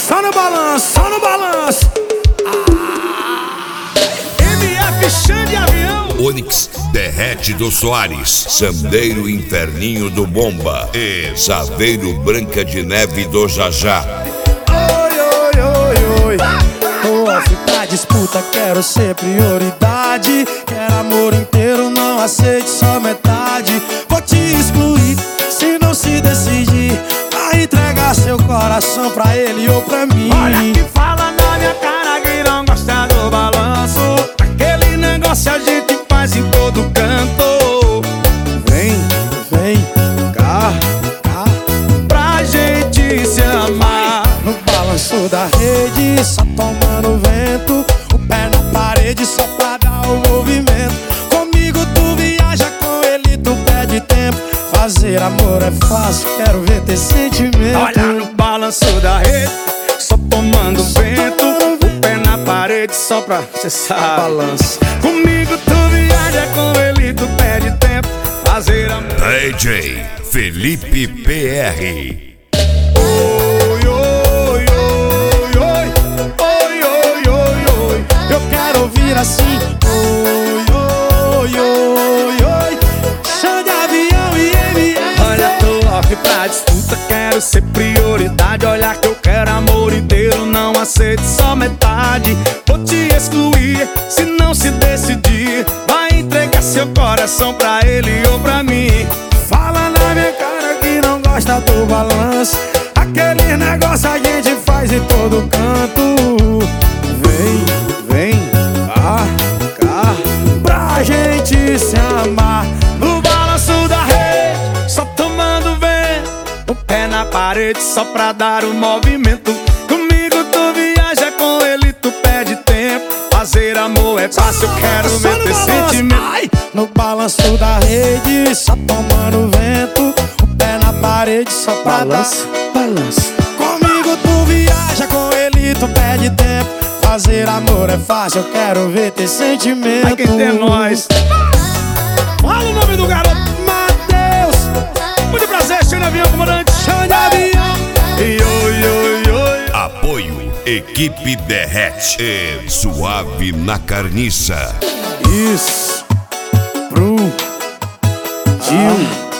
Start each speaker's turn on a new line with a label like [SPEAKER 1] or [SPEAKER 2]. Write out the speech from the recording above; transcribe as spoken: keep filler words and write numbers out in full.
[SPEAKER 1] Só no balanço, só no balanço. Ah. M F Xande Avião.
[SPEAKER 2] Onix Derrete do Soares, Sandeiro Inferninho do Bomba e Saveiro Branca de Neve do Jajá.
[SPEAKER 1] Oi, oi, oi, oi. Tô off pra disputa, quero ser prioridade. Quero amor inteiro, não aceite só metade. Vou te excluir se não se decidir. Vai entregar seu coração pra ele ou pra mim.
[SPEAKER 3] Olha que fala na minha cara que não gosta do balanço. Aquele negócio a gente faz em todo canto.
[SPEAKER 1] Vem, vem, cá, cá,
[SPEAKER 3] pra gente se amar.
[SPEAKER 1] no balanço da rede, só tomando vento. O pé na parede só pra dar o movimento. Comigo tu viaja, com ele tu perde tempo. Fazer amor é fácil, quero ver ter sentimento.
[SPEAKER 3] Olha no balanço da rede, só tomando vento. O pé na parede só pra, cê sabe.
[SPEAKER 1] Balanço.
[SPEAKER 3] Comigo tu viaja, com ele tu perde tempo. Fazer amor.
[SPEAKER 2] D J Felipe P R.
[SPEAKER 3] Oi, oi, oi, oi, oi, oi, oi, oi.
[SPEAKER 1] Eu quero ouvir assim. Oi, oi, oi, oi. Xande Avião e M F.
[SPEAKER 3] Olha, tô off pra disputa, quero ser prioridade. Olha que eu quero amor inteiro, não aceito só metade. Vou te excluir se não se decidir. Vai entregar seu coração pra ele ou pra mim.
[SPEAKER 1] Fala na minha cara que não gosta do balanço. Aquele negócio a gente faz em todo canto. Vem, vem, cá, cá, pra gente se amar.
[SPEAKER 3] No balanço da rede, só tomando vento. O pé na parede só pra dar o movimento. Comigo tu viaja, com ele tu perde tempo. Fazer amor é fácil, eu quero
[SPEAKER 1] Só
[SPEAKER 3] ver
[SPEAKER 1] no
[SPEAKER 3] ter
[SPEAKER 1] balanço.
[SPEAKER 3] sentimento.
[SPEAKER 1] Ai, no balanço da rede, só tomando vento. O pé na parede só pra
[SPEAKER 3] Balanço,
[SPEAKER 1] dar.
[SPEAKER 3] balanço.
[SPEAKER 1] Comigo tu viaja, com ele tu perde tempo. Fazer amor é fácil, eu quero ver ter sentimento.
[SPEAKER 3] Ai, quem tem é nós.
[SPEAKER 1] Fala o nome do garoto, Matheus.
[SPEAKER 3] Muito prazer, Xande Avião, comandante.
[SPEAKER 1] Xande Avião.
[SPEAKER 3] E oi, oi, oi.
[SPEAKER 2] Apoio Equipe Derrete e Suave na Carniça.
[SPEAKER 1] Isso. Pro Gil.